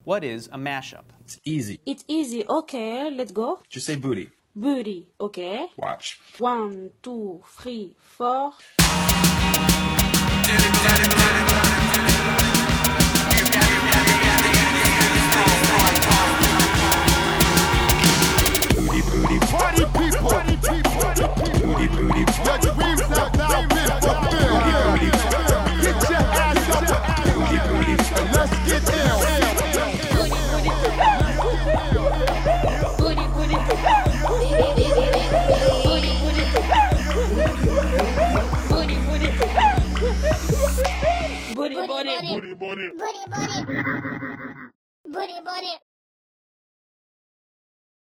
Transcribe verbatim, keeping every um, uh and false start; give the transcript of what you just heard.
What is a mashup? It's easy. It's easy. Okay, let's go. Just say booty. Booty. Okay. Watch. One, two, three, four. Booty, booty. Party people, party people, Booty, booty. your dreams have now been fulfilled. Get your ass up, Booty, booty. and let's get down. Booty, booty. Booty, booty. Booty, booty. Booty, booty. Booty, booty. Booty, booty.